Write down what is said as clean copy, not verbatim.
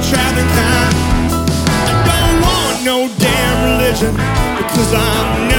traveling kind. I don't want no damn religion because I'm